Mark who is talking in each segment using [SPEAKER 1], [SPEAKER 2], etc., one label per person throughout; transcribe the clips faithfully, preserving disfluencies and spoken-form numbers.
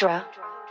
[SPEAKER 1] Chandra.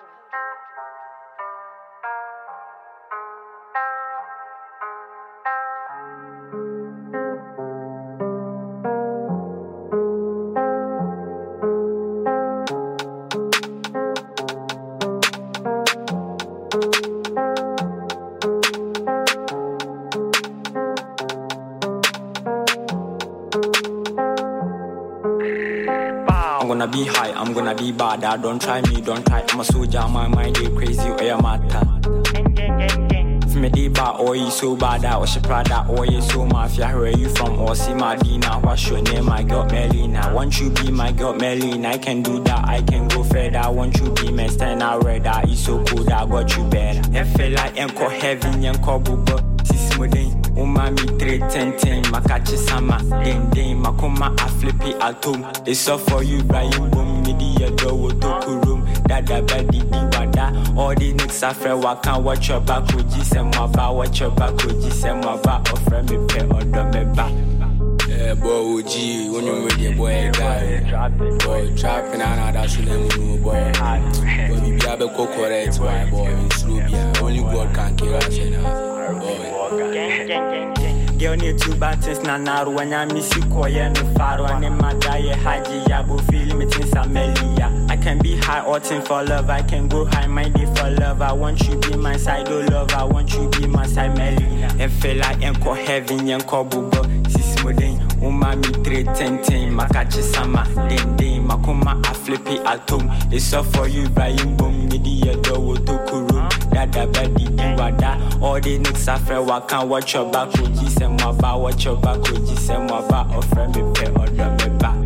[SPEAKER 2] I'm gonna be high, I'm gonna be bad. Don't try me, don't try. I'm a soldier, my mind is crazy, or your matter. If me dey bad, or you so bad, or she Prada, or you so mafia. Where you from? Or see Madina? What's your name? My girl Melina. Want you be my girl Melina? I can do that, I can go further. Want you be my stand out redder? It's so good, I got you better. I feel like enko heaven, enko bubo. Sis modern. Umami three ten ten, makachi sama, den den, makoma a flippy atom. It's all for you, Brian Boom, media do to room. Dada badi di wada. All the next after waka watch your back with G sem waba, watch your back with G sem waba, offer me pay or do me back.
[SPEAKER 3] Yeah, boy, G, when you with your boy, guy, boy, trapping and that's what you boy. But we be able to correct, boy, boy, in Slubia. Only God can kill us, boy.
[SPEAKER 2] Girl need two battles na naru when I miss you koye no faro and my die haji ya bo feel me tin samelia. I can be high or tin for love, I can go high minded for love. I want you be my side oh love, I want you be my side Melina. And feel like enko heaven enko bubo sis modern umami three ten ten makachi sama den den makoma a flippy atom. It's all for you Brian Boom media do to kuru. Dada badi di wada. All the next after waka watch your back with G sem waba, watch your back with G sem waba, offer me pay or do me back.